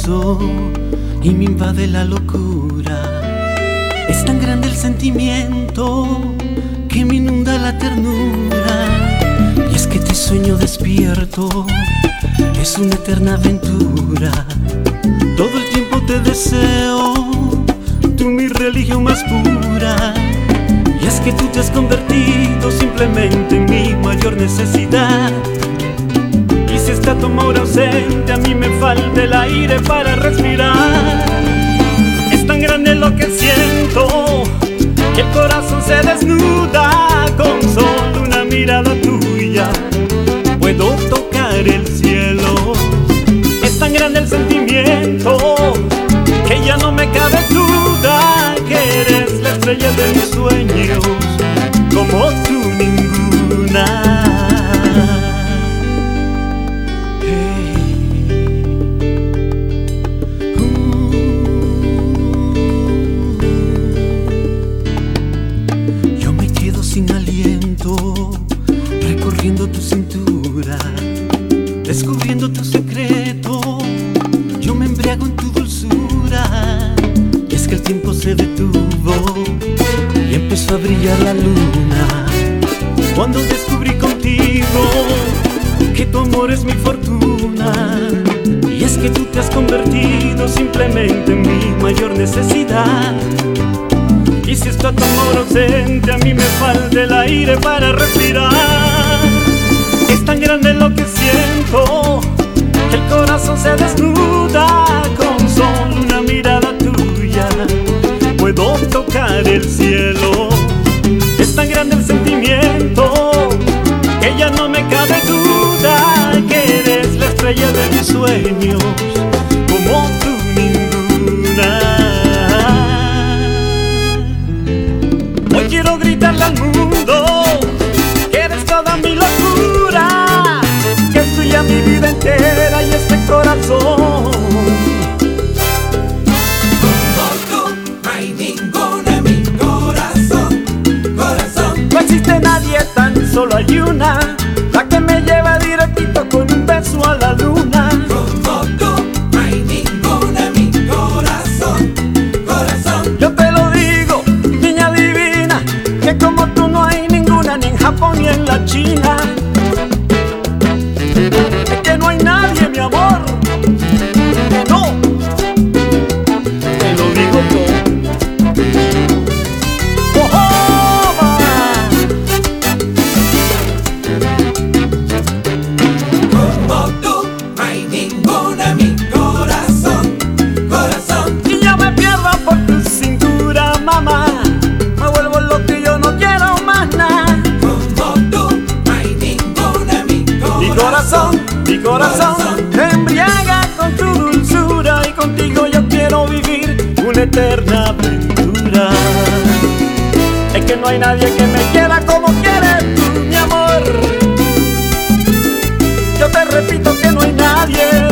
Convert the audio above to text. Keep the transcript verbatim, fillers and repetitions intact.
pienso y me invade la locura. Es tan grande el sentimiento que me inunda la ternura. Y es que te sueño despierto, es una eterna aventura. Todo el tiempo te deseo, tú mi religión más pura. Y es que tú te has convertido simplemente en mi mayor necesidad. Y si está tu amor ausente, a mí me falta el aire para respirar. Es tan grande lo que siento que el corazón se desnuda. Con solo una mirada tuya puedo tocar el cielo. Es tan grande el sentimiento que ya no me cabe duda que eres la estrella de mis sueños, como tú ninguna. Sin aliento, recorriendo tu cintura, descubriendo tu secreto, yo me embriago en tu dulzura. Y es que el tiempo se detuvo y empezó a brillar la luna, cuando descubrí contigo que tu amor es mi fortuna. Y es que tú te has convertido simplemente en mi mayor necesidad. Y si está tu amor ausente, a mí me falta el aire para respirar. Es tan grande lo que siento que el corazón se desnuda. Con solo una mirada tuya puedo tocar el cielo. Es tan grande el sentimiento que ya no me cabe duda que eres la estrella de mis sueños, como tú ninguna. Quiero gritarle al mundo que eres toda mi locura, que es tuya mi vida entera y este corazón. Como tú no hay ninguna en mi corazón, corazón. No existe nadie, tan solo hay una, la que me lleva directito con un beso a la luna. Como tú no hay ninguna en mi corazón, corazón. Yo te lo digo, niña divina, que como tú no hay ninguna ni en Japón ni en la China. Es que no hay nadie, mi amor. No, te lo digo yo. Oh, oh, Como tú no hay ninguna en mi corazón, corazón. y yo me pierdo por tu cintura, mamá. Me vuelvo loco y yo no quiero más nada. Como tú no hay ninguna en mi corazón. Mi corazón, mi corazón, Corazón. te embriaga con tu dulzura. Y contigo yo quiero vivir una eterna aventura. Es que no hay nadie que me quiera como quieres tú, mi amor. Yo te repito que no hay nadie